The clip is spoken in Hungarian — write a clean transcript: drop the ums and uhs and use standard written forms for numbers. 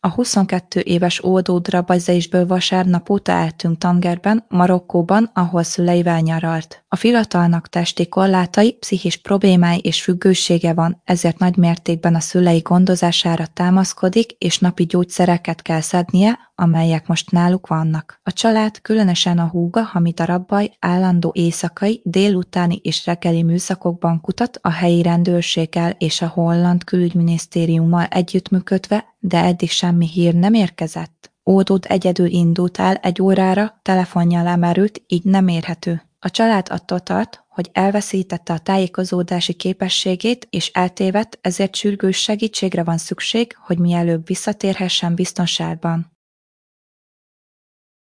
A 22 éves Ódód Rabajzésből vasárnap óta eltűnt Tangerben, Marokkóban, ahol szüleivel nyaralt. A fiatalnak testi korlátai, pszichés problémái és függősége van, ezért nagy mértékben a szülei gondozására támaszkodik, és napi gyógyszereket kell szednie, amelyek most náluk vannak. A család, különösen a húga, Hamida Rabbaj állandó éjszakai, délutáni és reggeli műszakokban kutat a helyi rendőrséggel és a holland külügyminisztériummal együttműködve, de eddig semmi hír nem érkezett. Ódód egyedül indult el egy órára, telefonja lemerült, így nem érhető. A család attól tart, hogy elveszítette a tájékozódási képességét és eltévedt, ezért sürgős segítségre van szükség, hogy mielőbb visszatérhessen biztonságban.